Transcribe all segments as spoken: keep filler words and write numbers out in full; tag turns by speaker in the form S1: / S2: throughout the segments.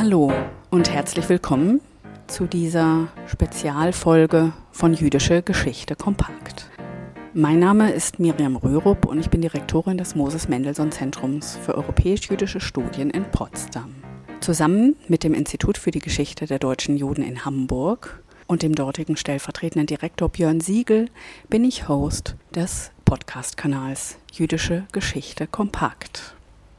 S1: Hallo und herzlich willkommen zu dieser Spezialfolge von Jüdische Geschichte kompakt. Mein Name ist Miriam Röhrup und ich bin Direktorin des Moses-Mendelssohn-Zentrums für europäisch-jüdische Studien in Potsdam. Zusammen mit dem Institut für die Geschichte der deutschen Juden in Hamburg und dem dortigen stellvertretenden Direktor Björn Siegel bin ich Host des Podcast-Kanals Jüdische Geschichte kompakt.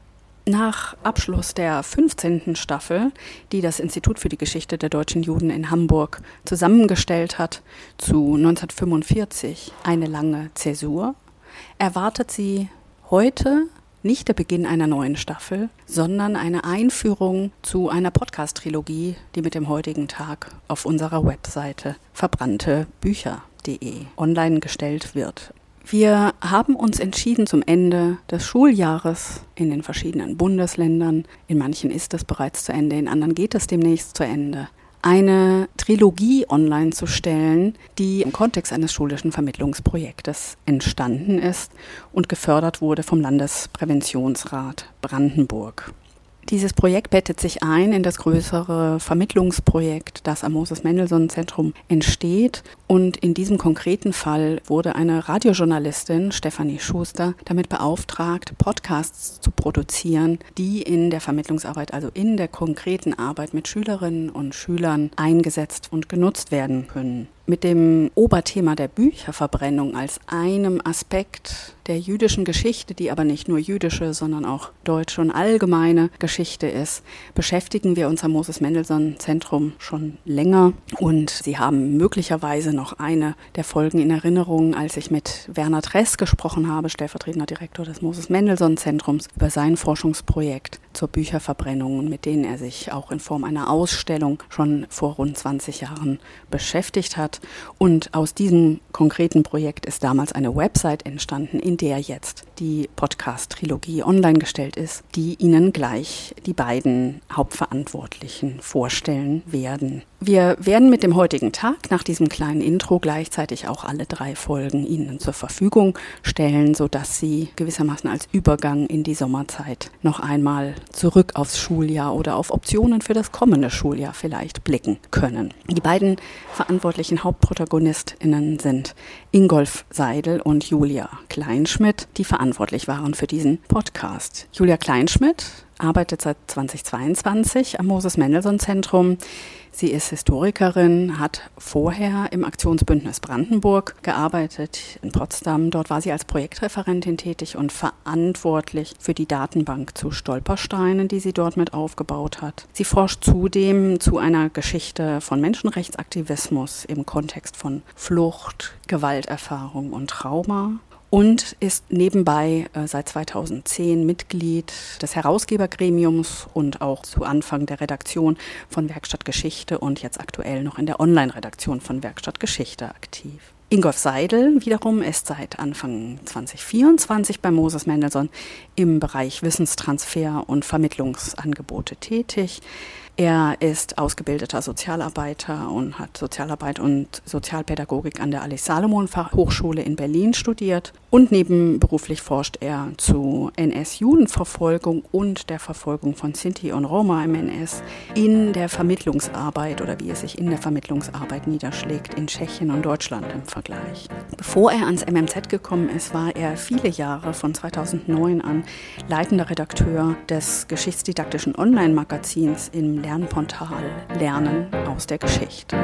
S1: Nach Abschluss der fünfzehnten Staffel, die das Institut für die Geschichte der deutschen Juden in Hamburg zusammengestellt hat, zu neunzehnhundertfünfundvierzig eine lange Zäsur, erwartet sie heute nicht der Beginn einer neuen Staffel, sondern eine Einführung zu einer Podcast-Trilogie, die mit dem heutigen Tag auf unserer Webseite verbrannte bücher punkt de online gestellt wird. Wir haben uns entschieden, zum Ende des Schuljahres in den verschiedenen Bundesländern, in manchen ist es bereits zu Ende, in anderen geht es demnächst zu Ende, eine Trilogie online zu stellen, die im Kontext eines schulischen Vermittlungsprojektes entstanden ist und gefördert wurde vom Landespräventionsrat Brandenburg. Dieses Projekt bettet sich ein in das größere Vermittlungsprojekt, das am Moses-Mendelssohn-Zentrum entsteht. Und in diesem konkreten Fall wurde eine Radiojournalistin, Stefanie Schuster, damit beauftragt, Podcasts zu produzieren, die in der Vermittlungsarbeit, also in der konkreten Arbeit mit Schülerinnen und Schülern eingesetzt und genutzt werden können. Mit dem Oberthema der Bücherverbrennung als einem Aspekt der jüdischen Geschichte, die aber nicht nur jüdische, sondern auch deutsche und allgemeine Geschichte ist, beschäftigen wir uns am Moses-Mendelssohn-Zentrum schon länger. Und Sie haben möglicherweise noch eine der Folgen in Erinnerung, als ich mit Werner Tress gesprochen habe, stellvertretender Direktor des Moses-Mendelssohn-Zentrums, über sein Forschungsprojekt zur Bücherverbrennung, mit denen er sich auch in Form einer Ausstellung schon vor rund zwanzig Jahren beschäftigt hat. Und aus diesem konkreten Projekt ist damals eine Website entstanden, in der jetzt die Podcast-Trilogie online gestellt ist, die Ihnen gleich die beiden Hauptverantwortlichen vorstellen werden. Wir werden mit dem heutigen Tag nach diesem kleinen Intro gleichzeitig auch alle drei Folgen Ihnen zur Verfügung stellen, sodass Sie gewissermaßen als Übergang in die Sommerzeit noch einmal zurück aufs Schuljahr oder auf Optionen für das kommende Schuljahr vielleicht blicken können. Die beiden verantwortlichen HauptprotagonistInnen sind Ingolf Seidel und Julia Kleinschmidt, die verantwortlich waren für diesen Podcast. Julia Kleinschmidt arbeitet seit zweitausendzweiundzwanzig am Moses-Mendelssohn-Zentrum. Sie ist Historikerin, hat vorher im Aktionsbündnis Brandenburg gearbeitet in Potsdam. Dort war sie als Projektreferentin tätig und verantwortlich für die Datenbank zu Stolpersteinen, die sie dort mit aufgebaut hat. Sie forscht zudem zu einer Geschichte von Menschenrechtsaktivismus im Kontext von Flucht, Gewalterfahrung und Trauma. Und ist nebenbei äh, seit zweitausendzehn Mitglied des Herausgebergremiums und auch zu Anfang der Redaktion von Werkstatt Geschichte und jetzt aktuell noch in der Online-Redaktion von Werkstatt Geschichte aktiv. Ingolf Seidel wiederum ist seit Anfang zweitausendvierundzwanzig bei Moses-Mendelssohn im Bereich Wissenstransfer und Vermittlungsangebote tätig. Er ist ausgebildeter Sozialarbeiter und hat Sozialarbeit und Sozialpädagogik an der Alice-Salomon-Hochschule in Berlin studiert. Und nebenberuflich forscht er zu N S-Judenverfolgung und der Verfolgung von Sinti und Roma im N S in der Vermittlungsarbeit oder wie es sich in der Vermittlungsarbeit niederschlägt in Tschechien und Deutschland im Vergleich. Bevor er ans M M Z gekommen ist, war er viele Jahre von zweitausendneun an leitender Redakteur des geschichtsdidaktischen Online-Magazins im Lernportal Lernen aus der Geschichte.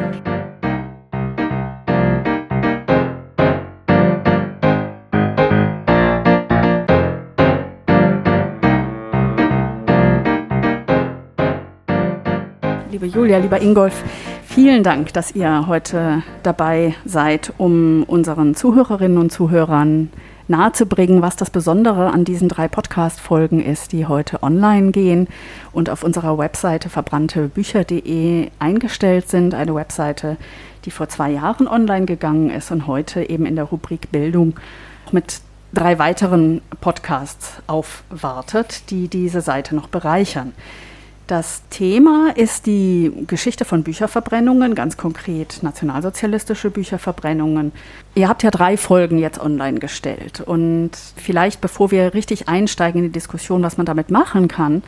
S1: Liebe Julia, lieber Ingolf, vielen Dank, dass ihr heute dabei seid, um unseren Zuhörerinnen und Zuhörern nahezubringen, was das Besondere an diesen drei Podcast-Folgen ist, die heute online gehen und auf unserer Webseite verbrannte bücher punkt de eingestellt sind. Eine Webseite, die vor zwei Jahren online gegangen ist und heute eben in der Rubrik Bildung mit drei weiteren Podcasts aufwartet, die diese Seite noch bereichern. Das Thema ist die Geschichte von Bücherverbrennungen, ganz konkret nationalsozialistische Bücherverbrennungen. Ihr habt ja drei Folgen jetzt online gestellt und vielleicht, bevor wir richtig einsteigen in die Diskussion, was man damit machen kann,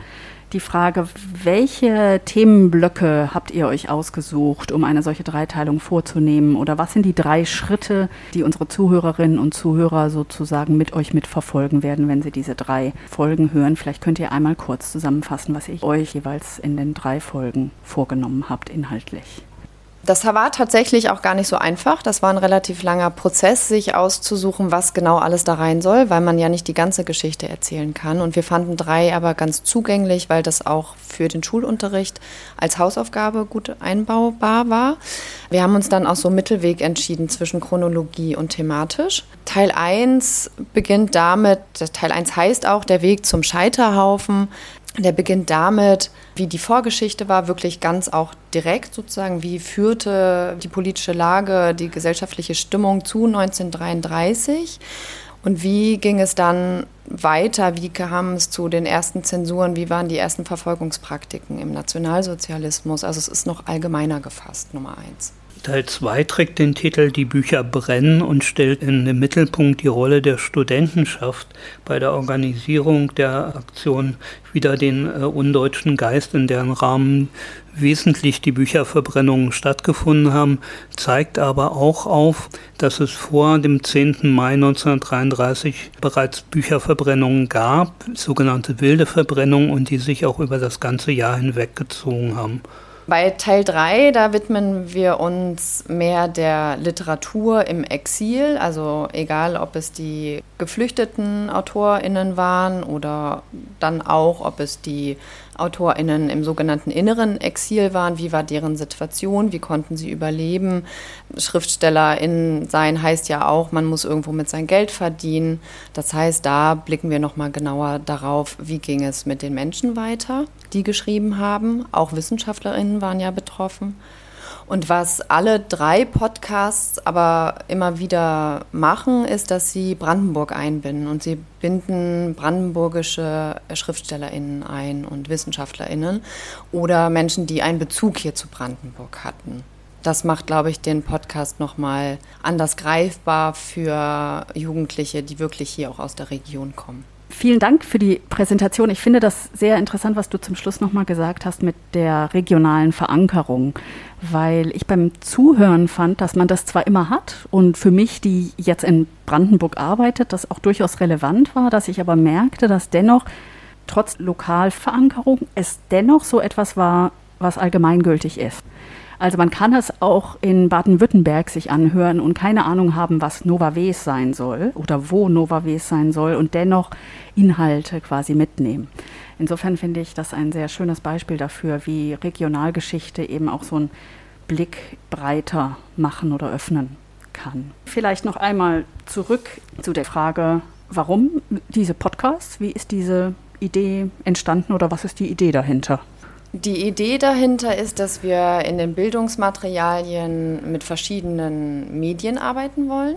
S1: die Frage, welche Themenblöcke habt ihr euch ausgesucht, um eine solche Dreiteilung vorzunehmen? Oder was sind die drei Schritte, die unsere Zuhörerinnen und Zuhörer sozusagen mit euch mitverfolgen werden, wenn sie diese drei Folgen hören? Vielleicht könnt ihr einmal kurz zusammenfassen, was ihr euch jeweils in den drei Folgen vorgenommen habt, inhaltlich.
S2: Das war tatsächlich auch gar nicht so einfach. Das war ein relativ langer Prozess, sich auszusuchen, was genau alles da rein soll, weil man ja nicht die ganze Geschichte erzählen kann. Und wir fanden drei aber ganz zugänglich, weil das auch für den Schulunterricht als Hausaufgabe gut einbaubar war. Wir haben uns dann auch so einen Mittelweg entschieden zwischen Chronologie und thematisch. Teil eins beginnt damit, Teil eins heißt auch der Weg zum Scheiterhaufen. Der beginnt damit, wie die Vorgeschichte war, wirklich ganz auch direkt sozusagen, wie führte die politische Lage, die gesellschaftliche Stimmung zu neunzehnhundertdreiunddreißig und wie ging es dann weiter, wie kam es zu den ersten Zensuren, wie waren die ersten Verfolgungspraktiken im Nationalsozialismus, also es ist noch allgemeiner gefasst, Nummer eins.
S3: Teil zwei trägt den Titel »Die Bücher brennen« und stellt in den Mittelpunkt die Rolle der Studentenschaft bei der Organisierung der Aktion wider den äh, undeutschen Geist, in deren Rahmen wesentlich die Bücherverbrennungen stattgefunden haben, zeigt aber auch auf, dass es vor dem zehnten Mai neunzehnhundertdreiunddreißig bereits Bücherverbrennungen gab, sogenannte wilde Verbrennungen, und die sich auch über das ganze Jahr hinweg gezogen haben.
S2: Bei Teil drei, da widmen wir uns mehr der Literatur im Exil, also egal, ob es die geflüchteten AutorInnen waren oder dann auch, ob es die AutorInnen im sogenannten inneren Exil waren, wie war deren Situation, wie konnten sie überleben. SchriftstellerInnen sein heißt ja auch, man muss irgendwo mit sein Geld verdienen. Das heißt, da blicken wir nochmal genauer darauf, wie ging es mit den Menschen weiter, die geschrieben haben. Auch WissenschaftlerInnen waren ja betroffen. Und was alle drei Podcasts aber immer wieder machen, ist, dass sie Brandenburg einbinden. Und sie binden brandenburgische SchriftstellerInnen ein und WissenschaftlerInnen oder Menschen, die einen Bezug hier zu Brandenburg hatten. Das macht, glaube ich, den Podcast nochmal anders greifbar für Jugendliche, die wirklich hier auch aus der Region kommen.
S1: Vielen Dank für die Präsentation. Ich finde das sehr interessant, was du zum Schluss nochmal gesagt hast mit der regionalen Verankerung, weil ich beim Zuhören fand, dass man das zwar immer hat und für mich, die jetzt in Brandenburg arbeitet, das auch durchaus relevant war, dass ich aber merkte, dass dennoch trotz Lokalverankerung es dennoch so etwas war, was allgemeingültig ist. Also man kann es auch in Baden-Württemberg sich anhören und keine Ahnung haben, was Nova Ves sein soll oder wo Nova Ves sein soll und dennoch Inhalte quasi mitnehmen. Insofern finde ich das ein sehr schönes Beispiel dafür, wie Regionalgeschichte eben auch so einen Blick breiter machen oder öffnen kann. Vielleicht noch einmal zurück zu der Frage, warum diese Podcasts? Wie ist diese Idee entstanden oder was ist die Idee dahinter?
S2: Die Idee dahinter ist, dass wir in den Bildungsmaterialien mit verschiedenen Medien arbeiten wollen.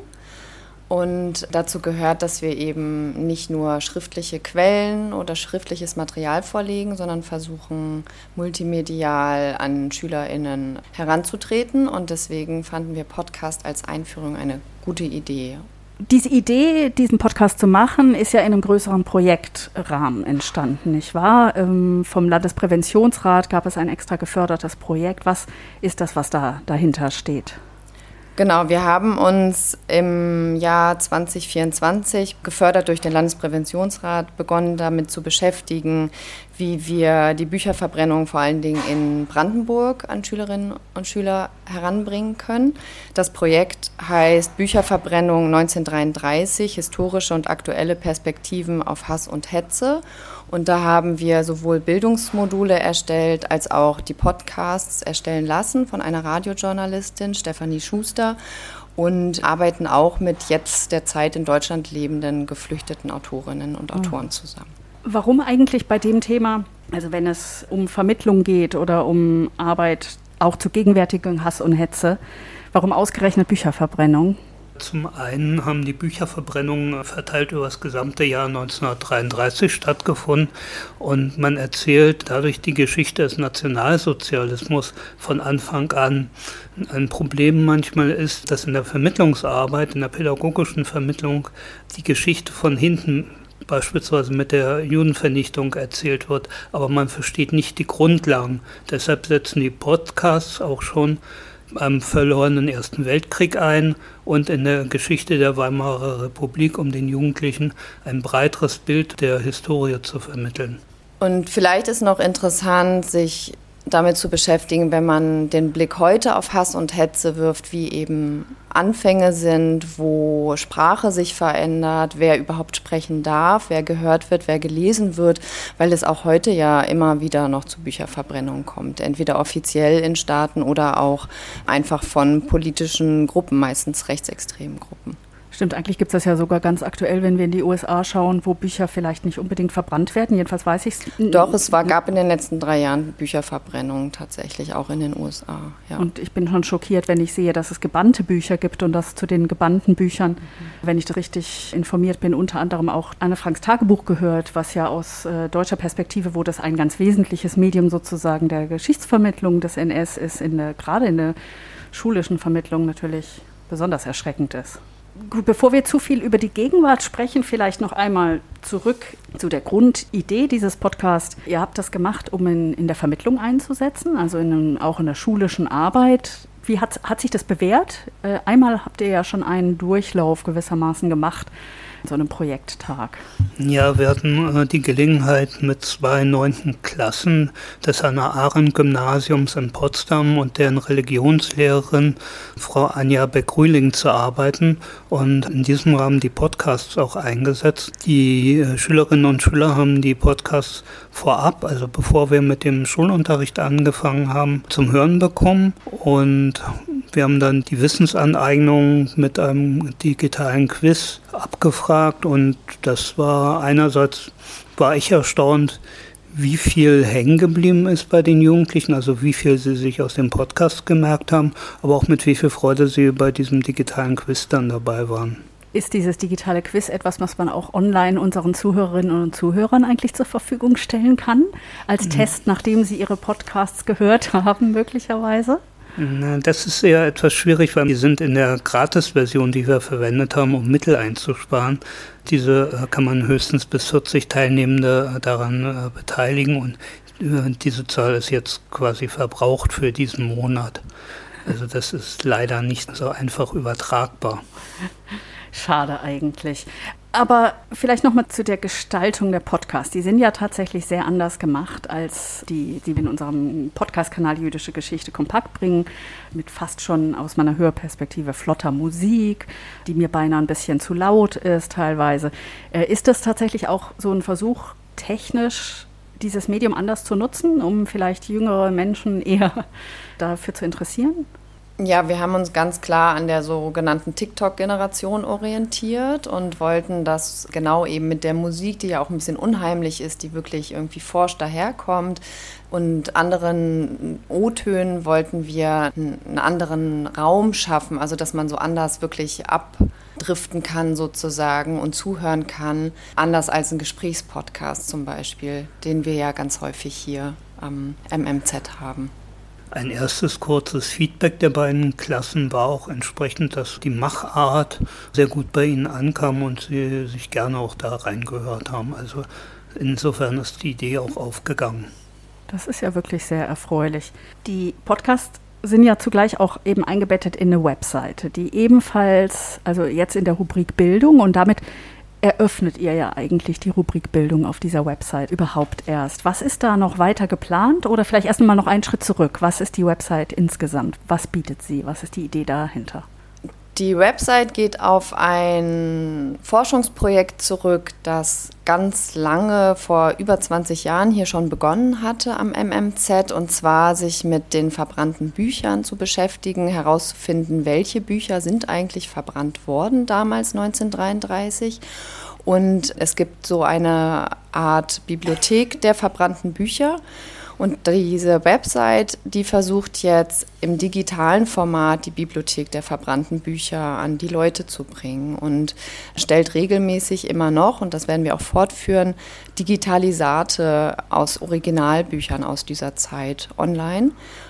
S2: Und dazu gehört, dass wir eben nicht nur schriftliche Quellen oder schriftliches Material vorlegen, sondern versuchen, multimedial an SchülerInnen heranzutreten. Und deswegen fanden wir Podcast als Einführung eine gute Idee.
S1: Diese Idee, diesen Podcast zu machen, ist ja in einem größeren Projektrahmen entstanden, nicht wahr? Ähm, vom Landespräventionsrat gab es ein extra gefördertes Projekt. Was ist das, was da dahinter steht?
S2: Genau, wir haben uns im Jahr zwanzig vierundzwanzig gefördert durch den Landespräventionsrat begonnen, damit zu beschäftigen, wie wir die Bücherverbrennung vor allen Dingen in Brandenburg an Schülerinnen und Schüler heranbringen können. Das Projekt heißt Bücherverbrennung neunzehnhundertdreiunddreißig, historische und aktuelle Perspektiven auf Hass und Hetze. Und da haben wir sowohl Bildungsmodule erstellt, als auch die Podcasts erstellen lassen von einer Radiojournalistin, Stefanie Schuster, und arbeiten auch mit jetzt derzeit in Deutschland lebenden geflüchteten Autorinnen und Autoren zusammen.
S1: Warum eigentlich bei dem Thema, also wenn es um Vermittlung geht oder um Arbeit auch zur gegenwärtigen Hass und Hetze, warum ausgerechnet Bücherverbrennung?
S3: Zum einen haben die Bücherverbrennungen verteilt über das gesamte Jahr neunzehnhundertdreiunddreißig stattgefunden und man erzählt dadurch die Geschichte des Nationalsozialismus von Anfang an. Ein Problem manchmal ist, dass in der Vermittlungsarbeit, in der pädagogischen Vermittlung die Geschichte von hinten beispielsweise mit der Judenvernichtung erzählt wird, aber man versteht nicht die Grundlagen. Deshalb setzen die Podcasts auch schon am verlorenen Ersten Weltkrieg ein und in der Geschichte der Weimarer Republik, um den Jugendlichen ein breiteres Bild der Historie zu vermitteln.
S2: Und vielleicht ist noch interessant, sich damit zu beschäftigen, wenn man den Blick heute auf Hass und Hetze wirft, wie eben Anfänge sind, wo Sprache sich verändert, wer überhaupt sprechen darf, wer gehört wird, wer gelesen wird, weil es auch heute ja immer wieder noch zu Bücherverbrennungen kommt, entweder offiziell in Staaten oder auch einfach von politischen Gruppen, meistens rechtsextremen Gruppen.
S1: Stimmt, eigentlich gibt es das ja sogar ganz aktuell, wenn wir in die U S A schauen, wo Bücher vielleicht nicht unbedingt verbrannt werden. Jedenfalls weiß ich es.
S2: Doch, es war, gab in den letzten drei Jahren Bücherverbrennungen tatsächlich, auch in den U S A. Ja.
S1: Und ich bin schon schockiert, wenn ich sehe, dass es gebannte Bücher gibt und dass zu den gebannten Büchern, mhm. wenn ich da richtig informiert bin, unter anderem auch Anne Franks Tagebuch gehört, was ja aus äh, deutscher Perspektive, wo das ein ganz wesentliches Medium sozusagen der Geschichtsvermittlung des N S ist, in der, gerade in der schulischen Vermittlung natürlich besonders erschreckend ist. Gut, bevor wir zu viel über die Gegenwart sprechen, vielleicht noch einmal zurück zu der Grundidee dieses Podcasts. Ihr habt das gemacht, um in, in der Vermittlung einzusetzen, also in einem, auch in der schulischen Arbeit. Wie hat, hat sich das bewährt? Äh, einmal habt ihr ja schon einen Durchlauf gewissermaßen gemacht, so einem Projekttag.
S3: Ja, wir hatten äh, die Gelegenheit, mit zwei neunten Klassen des Hannah-Arendt-Gymnasiums in Potsdam und deren Religionslehrerin Frau Anja Beck-Rühling zu arbeiten und in diesem Rahmen die Podcasts auch eingesetzt. Die äh, Schülerinnen und Schüler haben die Podcasts vorab, also bevor wir mit dem Schulunterricht angefangen haben, zum Hören bekommen und wir haben dann die Wissensaneignung mit einem digitalen Quiz abgefragt und das war einerseits, war ich erstaunt, wie viel hängen geblieben ist bei den Jugendlichen, also wie viel sie sich aus dem Podcast gemerkt haben, aber auch mit wie viel Freude sie bei diesem digitalen Quiz dann dabei waren.
S1: Ist dieses digitale Quiz etwas, was man auch online unseren Zuhörerinnen und Zuhörern eigentlich zur Verfügung stellen kann, als mhm. Test, nachdem sie ihre Podcasts gehört haben, möglicherweise?
S3: Das ist eher etwas schwierig, weil die sind in der Gratis-Version, die wir verwendet haben, um Mittel einzusparen. Diese kann man höchstens bis vierzig Teilnehmende daran beteiligen und diese Zahl ist jetzt quasi verbraucht für diesen Monat. Also das ist leider nicht so einfach übertragbar.
S1: Schade eigentlich. Aber vielleicht nochmal zu der Gestaltung der Podcasts. Die sind ja tatsächlich sehr anders gemacht als die, die wir in unserem Podcast-Kanal Jüdische Geschichte kompakt bringen, mit fast schon aus meiner Hörperspektive flotter Musik, die mir beinahe ein bisschen zu laut ist teilweise. Ist das tatsächlich auch so ein Versuch, technisch dieses Medium anders zu nutzen, um vielleicht jüngere Menschen eher dafür zu interessieren?
S2: Ja, wir haben uns ganz klar an der sogenannten TikTok-Generation orientiert und wollten das genau eben mit der Musik, die ja auch ein bisschen unheimlich ist, die wirklich irgendwie forsch daherkommt, und anderen O-Tönen wollten wir einen anderen Raum schaffen, also dass man so anders wirklich abdriften kann sozusagen und zuhören kann, anders als ein Gesprächspodcast zum Beispiel, den wir ja ganz häufig hier am M M Z haben.
S3: Ein erstes kurzes Feedback der beiden Klassen war auch entsprechend, dass die Machart sehr gut bei ihnen ankam und sie sich gerne auch da reingehört haben. Also insofern ist die Idee auch aufgegangen.
S1: Das ist ja wirklich sehr erfreulich. Die Podcasts sind ja zugleich auch eben eingebettet in eine Webseite, die ebenfalls, also jetzt in der Rubrik Bildung, und damit eröffnet ihr ja eigentlich die Rubrik Bildung auf dieser Website überhaupt erst. Was ist da noch weiter geplant oder vielleicht erst einmal noch einen Schritt zurück? Was ist die Website insgesamt? Was bietet sie? Was ist die Idee dahinter?
S2: Die Website geht auf ein Forschungsprojekt zurück, das ganz lange, vor über zwanzig Jahren hier schon begonnen hatte am M M Z, und zwar sich mit den verbrannten Büchern zu beschäftigen, herauszufinden, welche Bücher sind eigentlich verbrannt worden damals neunzehnhundertdreiunddreißig. Und es gibt so eine Art Bibliothek der verbrannten Bücher. Und diese Website, die versucht jetzt im digitalen Format die Bibliothek der verbrannten Bücher an die Leute zu bringen und stellt regelmäßig immer noch, und das werden wir auch fortführen, Digitalisate aus Originalbüchern aus dieser Zeit online,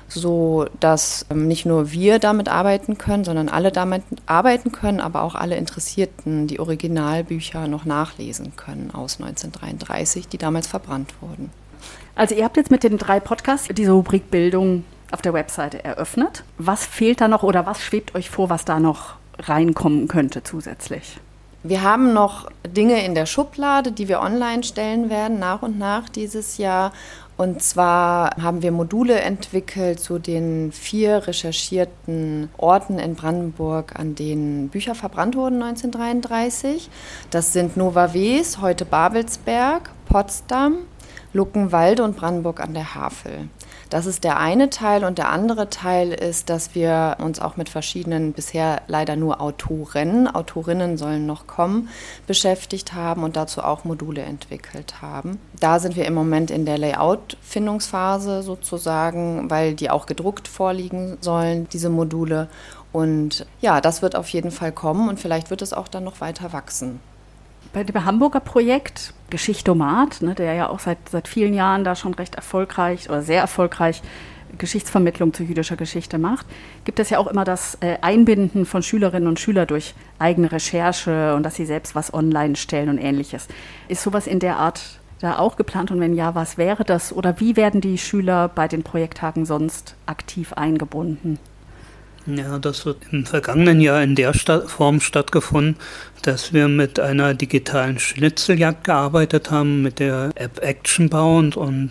S2: so dass nicht nur wir damit arbeiten können, sondern alle damit arbeiten können, aber auch alle Interessierten die Originalbücher noch nachlesen können aus neunzehnhundertdreiunddreißig, die damals verbrannt wurden.
S1: Also ihr habt jetzt mit den drei Podcasts diese Rubrik Bildung auf der Webseite eröffnet. Was fehlt da noch oder was schwebt euch vor, was da noch reinkommen könnte zusätzlich?
S2: Wir haben noch Dinge in der Schublade, die wir online stellen werden, nach und nach dieses Jahr. Und zwar haben wir Module entwickelt zu den vier recherchierten Orten in Brandenburg, an denen Bücher verbrannt wurden neunzehnhundertdreiunddreißig. Das sind Nova Wes, heute Babelsberg, Potsdam, Luckenwalde und Brandenburg an der Havel. Das ist der eine Teil, und der andere Teil ist, dass wir uns auch mit verschiedenen, bisher leider nur Autoren, Autorinnen sollen noch kommen, beschäftigt haben und dazu auch Module entwickelt haben. Da sind wir im Moment in der Layout-Findungsphase sozusagen, weil die auch gedruckt vorliegen sollen, diese Module. Und ja, das wird auf jeden Fall kommen und vielleicht wird es auch dann noch weiter wachsen.
S1: Bei dem Hamburger Projekt Geschichtomat, ne, der ja auch seit, seit vielen Jahren da schon recht erfolgreich oder sehr erfolgreich Geschichtsvermittlung zu jüdischer Geschichte macht, gibt es ja auch immer das äh, Einbinden von Schülerinnen und Schülern durch eigene Recherche und dass sie selbst was online stellen und Ähnliches. Ist sowas in der Art da auch geplant, und wenn ja, was wäre das? Oder wie werden die Schüler bei den Projekttagen sonst aktiv eingebunden?
S3: Ja, das wird im vergangenen Jahr in der Sta- Form stattgefunden, dass wir mit einer digitalen Schnitzeljagd gearbeitet haben, mit der App Actionbound, und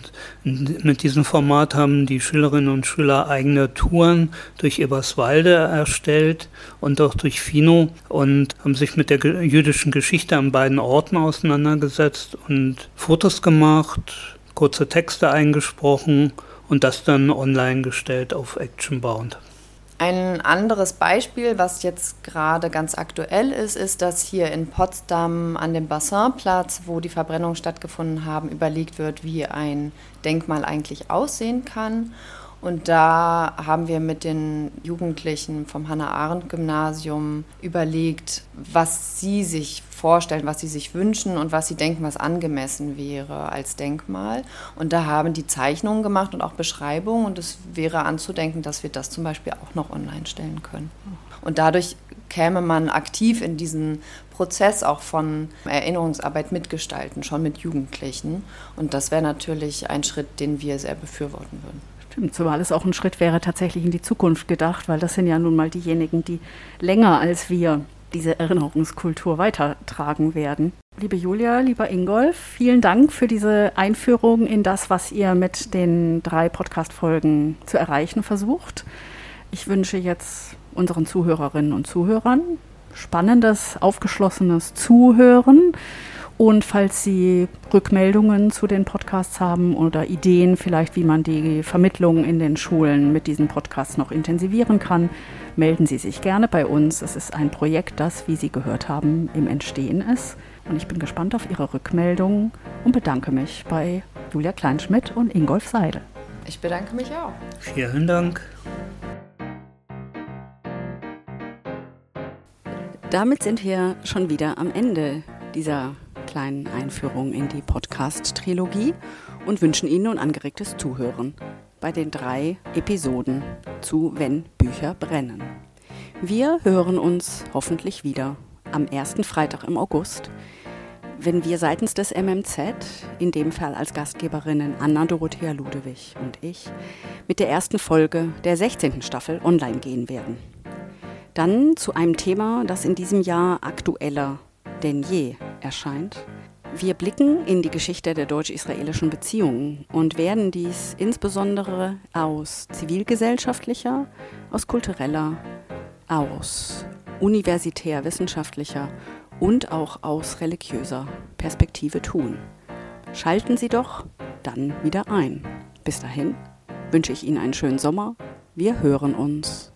S3: mit diesem Format haben die Schülerinnen und Schüler eigene Touren durch Eberswalde erstellt und auch durch Fino und haben sich mit der ge- jüdischen Geschichte an beiden Orten auseinandergesetzt und Fotos gemacht, kurze Texte eingesprochen und das dann online gestellt auf Actionbound.
S2: Ein anderes Beispiel, was jetzt gerade ganz aktuell ist, ist, dass hier in Potsdam an dem Bassinplatz, wo die Verbrennungen stattgefunden haben, überlegt wird, wie ein Denkmal eigentlich aussehen kann. Und da haben wir mit den Jugendlichen vom Hannah-Arendt-Gymnasium überlegt, was sie sich vorstellen, was sie sich wünschen und was sie denken, was angemessen wäre als Denkmal. Und da haben die Zeichnungen gemacht und auch Beschreibungen. Und es wäre anzudenken, dass wir das zum Beispiel auch noch online stellen können. Und dadurch käme man aktiv in diesen Prozess auch von Erinnerungsarbeit mitgestalten, schon mit Jugendlichen. Und das wäre natürlich ein Schritt, den wir sehr befürworten würden.
S1: Zumal es auch ein Schritt wäre, tatsächlich in die Zukunft gedacht, weil das sind ja nun mal diejenigen, die länger als wir diese Erinnerungskultur weitertragen werden. Liebe Julia, lieber Ingolf, vielen Dank für diese Einführung in das, was ihr mit den drei Podcast-Folgen zu erreichen versucht. Ich wünsche jetzt unseren Zuhörerinnen und Zuhörern spannendes, aufgeschlossenes Zuhören. Und falls Sie Rückmeldungen zu den Podcasts haben oder Ideen vielleicht, wie man die Vermittlung in den Schulen mit diesen Podcasts noch intensivieren kann, melden Sie sich gerne bei uns. Es ist ein Projekt, das, wie Sie gehört haben, im Entstehen ist. Und ich bin gespannt auf Ihre Rückmeldungen und bedanke mich bei Julia Kleinschmidt und Ingolf Seidel.
S2: Ich bedanke mich auch.
S3: Vielen Dank.
S1: Damit sind wir schon wieder am Ende dieser kleinen Einführung in die Podcast-Trilogie und wünschen Ihnen nun angeregtes Zuhören bei den drei Episoden zu Wenn Bücher brennen. Wir hören uns hoffentlich wieder am ersten Freitag im August, wenn wir seitens des M M Z, in dem Fall als Gastgeberinnen Anna Dorothea Ludewig und ich, mit der ersten Folge der sechzehnten Staffel online gehen werden. Dann zu einem Thema, das in diesem Jahr aktueller denn je erscheint. Wir blicken in die Geschichte der deutsch-israelischen Beziehungen und werden dies insbesondere aus zivilgesellschaftlicher, aus kultureller, aus universitär-wissenschaftlicher und auch aus religiöser Perspektive tun. Schalten Sie doch dann wieder ein. Bis dahin wünsche ich Ihnen einen schönen Sommer. Wir hören uns.